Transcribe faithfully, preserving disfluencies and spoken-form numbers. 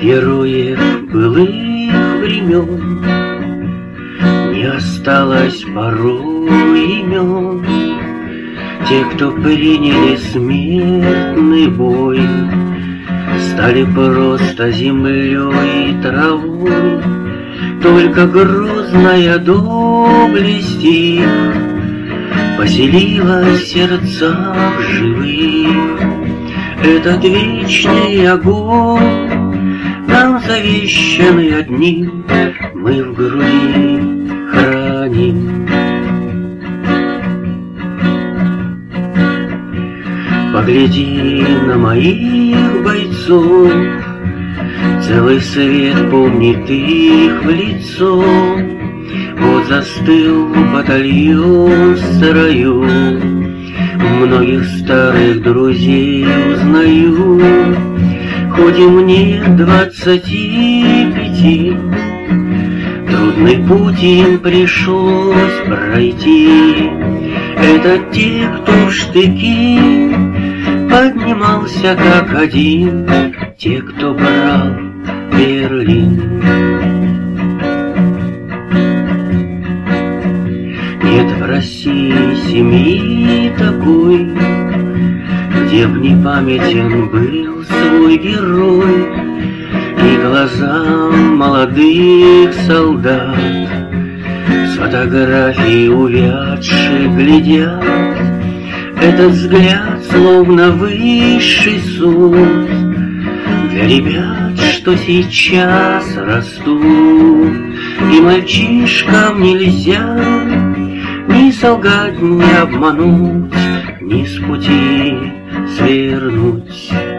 Героев былых времен не осталось порой имен. Те, кто приняли смертный бой, стали просто землей и травой. Только грозная доблесть их поселилась в сердцах живых. Этот вечный огонь, нам завещанный одним, мы в груди храним. Погляди на моих бойцов, целый свет помнит их в лицо. Вот застыл батальон в строю, многих старых друзей узнаю. Хоть и мне двадцати пяти, трудный путь им пришлось пройти. Это те, кто в штыки поднимался как один, те, кто брал Берлин. Нет в России семьи такой, где б не памятен был свой герой, и глазам молодых солдат с фотографий увядших глядят. Этот взгляд словно высший суд для ребят, что сейчас растут. И мальчишкам нельзя ни солгать, ни обмануть, ни с пути свернуть.